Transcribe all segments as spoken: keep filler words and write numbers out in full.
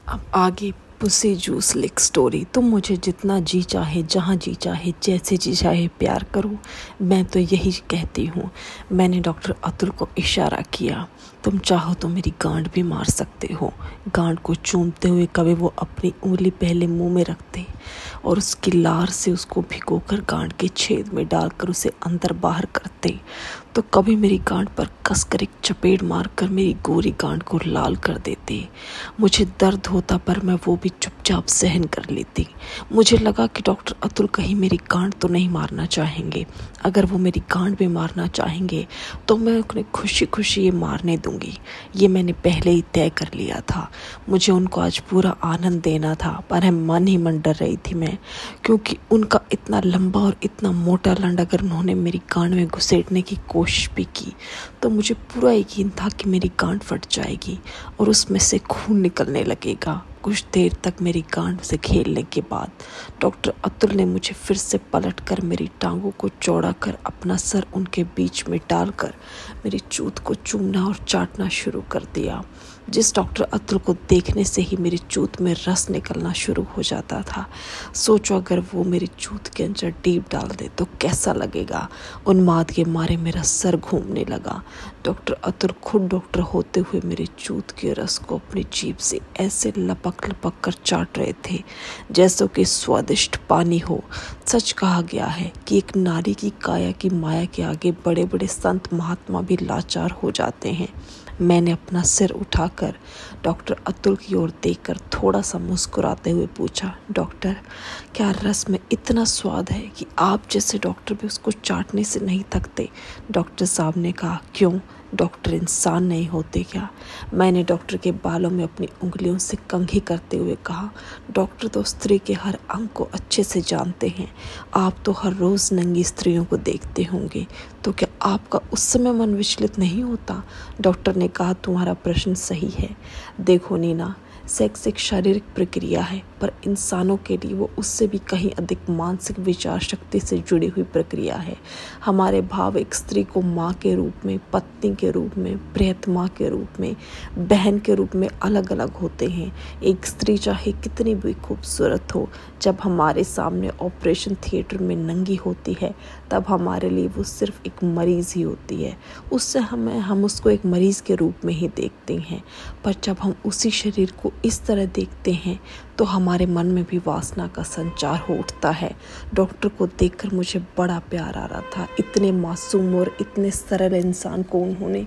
अब आगे pussy juice लिख स्टोरी। तुम मुझे जितना जी चाहे, जहाँ जी चाहे, जैसे जी चाहे प्यार करो, मैं तो यही कहती हूँ। मैंने डॉक्टर अतुल को इशारा किया। तुम चाहो तो मेरी गांड भी मार सकते हो। गांड को चूमते हुए कभी वो अपनी उंगली पहले मुंह में रखते और उसकी लार से उसको भिगोकर गांड के छेद में डालकर उसे अंदर बाहर करते, तो कभी मेरी गांड पर कसकर एक चपेट मारकर मेरी गोरी गांड को लाल कर देते। मुझे दर्द होता पर मैं वो भी चुपचाप सहन कर लेती। मुझे लगा कि डॉक्टर अतुल कहीं मेरी गांड तो नहीं मारना चाहेंगे। अगर वो मेरी गांड भी मारना चाहेंगे तो मैं उन्हें खुशी खुशी ये मारने दूंगी। ये मैंने पहले ही तय कर लिया था। मुझे उनको आज पूरा आनंद देना था, पर है मन ही मन डर रही थी मैं, क्योंकि उनका इतना लंबा और इतना मोटा लंड अगर उन्होंने मेरी गांड में घुसेड़ने की कोशिश भी की तो मुझे पूरा यकीन था कि मेरी गांड फट जाएगी और उसमें से खून निकलने लगेगा। कुछ देर तक मेरी गांड से खेलने के बाद डॉक्टर अतुल ने मुझे फिर से पलटकर मेरी टांगों को चौड़ा कर अपना सर उनके बीच में डालकर मेरी चूत को चूमना और चाटना शुरू कर दिया। जिस डॉक्टर अतुल को देखने से ही मेरी चूत में रस निकलना शुरू हो जाता था, सोचो अगर वो मेरी चूत के अंदर डीप डाल दे तो कैसा लगेगा। उन्माद के मारे मेरा सर घूमने लगा। डॉक्टर अतुल खुद डॉक्टर होते हुए मेरे चूत के रस को अपनी जीभ से ऐसे लपक लपक कर चाट रहे थे जैसो कि स्वादिष्ट पानी हो। सच कहा गया है कि एक नारी की काया की माया के आगे बड़े बड़े संत महात्मा भी लाचार हो जाते हैं। मैंने अपना सिर उठाकर डॉक्टर अतुल की ओर देखकर थोड़ा सा मुस्कुराते हुए पूछा, डॉक्टर, क्या रस में इतना स्वाद है कि आप जैसे डॉक्टर भी उसको चाटने से नहीं थकते? डॉक्टर साहब ने कहा, क्यों, डॉक्टर इंसान नहीं होते क्या? मैंने डॉक्टर के बालों में अपनी उंगलियों से कंघी करते हुए कहा, डॉक्टर तो स्त्री के हर अंग को अच्छे से जानते हैं। आप तो हर रोज़ नंगी स्त्रियों को देखते होंगे, तो क्या आपका उस समय मन विचलित नहीं होता? डॉक्टर ने कहा, तुम्हारा प्रश्न सही है। देखो नीना, सेक्स एक शारीरिक प्रक्रिया है, पर इंसानों के लिए वो उससे भी कहीं अधिक मानसिक विचार शक्ति से जुड़ी हुई प्रक्रिया है। हमारे भाव एक स्त्री को माँ के रूप में, पत्नी के रूप में, प्रियतमा के रूप में, बहन के रूप में अलग अलग होते हैं। एक स्त्री चाहे कितनी भी खूबसूरत हो, जब हमारे सामने ऑपरेशन थिएटर में नंगी होती है तब हमारे लिए वो सिर्फ एक मरीज़ ही होती है। उससे हमें हम उसको एक मरीज़ के रूप में ही देखते हैं, पर जब हम उसी शरीर को इस तरह देखते हैं तो हमारे मन में भी वासना का संचार हो उठता है। डॉक्टर को देखकर मुझे बड़ा प्यार आ रहा था। इतने मासूम और इतने सरल इंसान को उन्होंने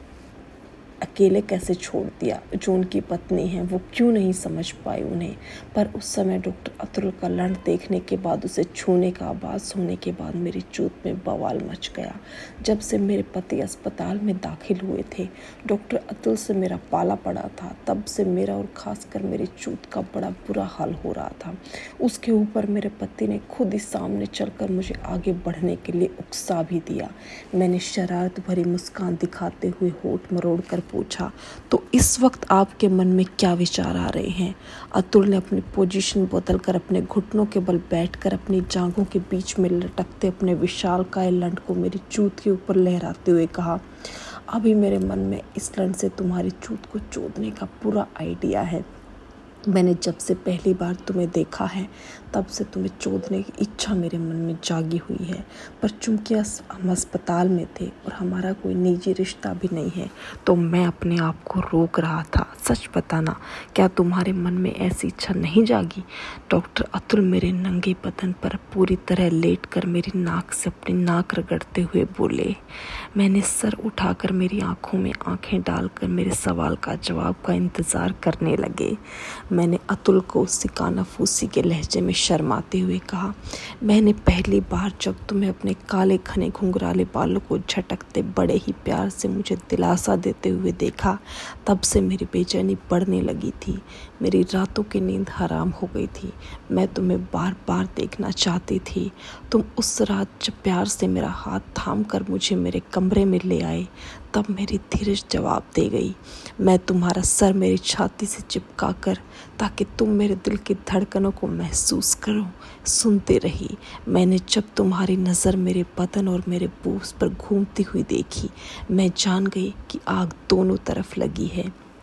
अकेले कैसे छोड़ दिया? जो उनकी पत्नी है वो क्यों नहीं समझ पाई उन्हें? पर उस समय डॉक्टर अतुल का लंड देखने के बाद, उसे छूने का आभास होने के बाद मेरी चूत में बवाल मच गया। जब से मेरे पति अस्पताल में दाखिल हुए थे, डॉक्टर अतुल से मेरा पाला पड़ा था, तब से मेरा और खासकर मेरी चूत का बड़ा बुरा हाल हो रहा था। उसके ऊपर मेरे पति ने खुद ही सामने चलकर मुझे आगे बढ़ने के लिए उकसा भी दिया। मैंने शरारत भरी मुस्कान दिखाते हुए होठ मरोड़ कर पूछा, तो इस वक्त आपके मन में क्या विचार आ रहे हैं? अतुल ने अपनी पोजीशन बदलकर अपने घुटनों के बल बैठकर अपनी जांघों के बीच में लटकते अपने विशालकाय लंड को मेरी चूत के ऊपर लहराते हुए कहा, अभी मेरे मन में इस लंड से तुम्हारी चूत को चोदने का पूरा आइडिया है। मैंने जब से पहली बार तुम्हें देखा है तब से तुम्हें चोदने की इच्छा मेरे मन में जागी हुई है, पर चूंकि हम अस्पताल में थे और हमारा कोई निजी रिश्ता भी नहीं है तो मैं अपने आप को रोक रहा था। सच बताना, क्या तुम्हारे मन में ऐसी इच्छा नहीं जागी? डॉक्टर अतुल मेरे नंगे बदन पर पूरी तरह लेट कर मेरी नाक से अपनी नाक रगड़ते हुए बोले। मैंने सर उठाकर मेरी आंखों में आंखें डालकर मेरे सवाल का जवाब का इंतज़ार करने लगे। मैंने अतुल को उससे कानाफूसी के लहजे में शर्माते हुए कहा, मैंने पहली बार जब तुम्हें अपने काले घने घुंघराले बालों को झटकते बड़े ही प्यार से मुझे दिलासा देते हुए देखा, तब से मेरी बेचैनी बढ़ने लगी थी। मेरी रातों की नींद हराम हो गई थी। मैं तुम्हें बार बार देखना चाहती थी। तुम उस रात जब प्यार से मेरा हाथ थाम कर मुझे मेरे कमरे में ले आए, तब मेरी धीरज जवाब दे गई। मैं तुम्हारा सर मेरी छाती से चिपका कर, ताकि तुम मेरे दिल की धड़कनों को महसूस करो, सुनते रही। मैंने जब तुम्हारी नज़र मेरे बदन और मेरे बूस पर घूमती हुई देखी, मैं जान गई कि आग दोनों तरफ लगी है।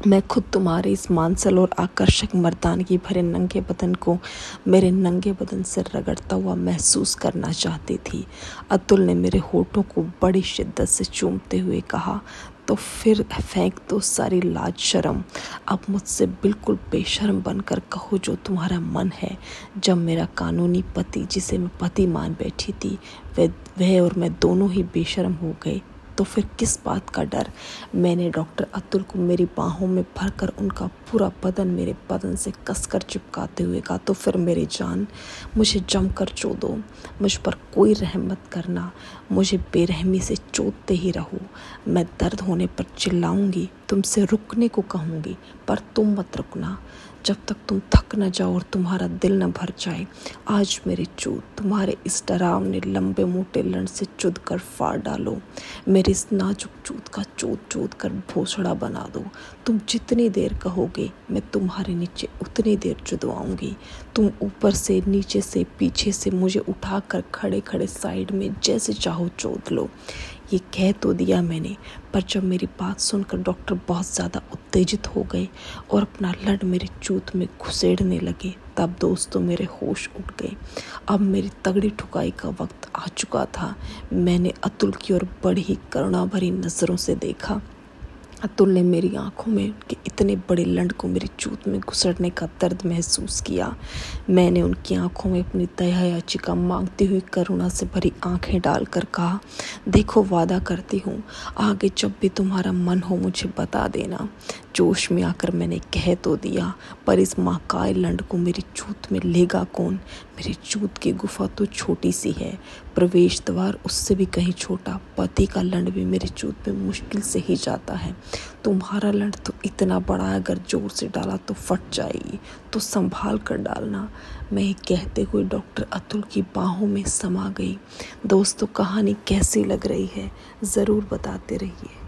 मैं खुद तुम्हारे इस मांसल और आकर्षक मर्दानगी भरे नंगे बदन को मेरे नंगे बदन से रगड़ता हुआ महसूस करना चाहती थी। अतुल ने मेरे होठों को बड़ी शिद्दत से चूमते हुए कहा, तो फिर फेंक दो सारी लाज शर्म। अब मुझसे बिल्कुल बेशर्म बनकर कहो जो तुम्हारा मन है। जब मेरा कानूनी पति, जिसे मैं पति मान बैठी थी, वह वह और मैं दोनों ही बेशर्म हो गए, तो फिर किस बात का डर। मैंने डॉक्टर अतुल को मेरी बाहों में भरकर उनका पूरा बदन मेरे बदन से कसकर चिपकाते हुए कहा, तो फिर मेरी जान, मुझे जमकर चो दो। मुझ पर कोई रहम मत करना, मुझे बेरहमी से चोदते ही रहो। मैं दर्द होने पर चिल्लाऊंगी, तुमसे रुकने को कहूँगी, पर तुम मत रुकना जब तक तुम थक न जाओ और तुम्हारा दिल न भर जाए। आज मेरी चूत तुम्हारे इस डरावने लंबे मोटे लंड से चुद कर फाड़ डालो। मेरी इस नाजुक चूत का चोद चोद कर भोसड़ा बना दो। तुम जितनी देर कहोगे मैं तुम्हारे नीचे उतनी देर चुदवाऊंगी। तुम ऊपर से, नीचे से, पीछे से मुझे उठाकर खड़े खड़े साइड में जैसे चाहो चोद लो। ये कह तो दिया मैंने, पर जब मेरी बात सुनकर डॉक्टर बहुत ज़्यादा उत्तेजित हो गए और अपना लड़ मेरी चूत में घुसेड़ने लगे, तब दोस्तों मेरे होश उड़ गए। अब मेरी तगड़ी ठुकाई का वक्त आ चुका था। मैंने अतुल की ओर बड़ी ही करुणा भरी नज़रों से देखा। अतुल ने मेरी आंखों में उनके इतने बड़े लंड को मेरी चूत में घुसड़ने का दर्द महसूस किया। मैंने उनकी आंखों में अपनी दया याचिका मांगती हुई करुणा से भरी आंखें डालकर कहा, देखो वादा करती हूँ, आगे जब भी तुम्हारा मन हो मुझे बता देना। जोश में आकर मैंने कह तो दिया, पर इस महाकाय लंड को मेरी चूत में लेगा कौन। मेरी चूत की गुफा तो छोटी सी है, प्रवेश द्वार उससे भी कहीं छोटा। पति का लंड भी मेरी चूत में मुश्किल से ही जाता है। तुम्हारा लंड तो इतना बड़ा है, अगर जोर से डाला तो फट जाएगी, तो संभाल कर डालना। मैं ये कहते हुए डॉक्टर अतुल की बाहों में समा गई। दोस्तों, कहानी कैसी लग रही है ज़रूर बताते रहिए।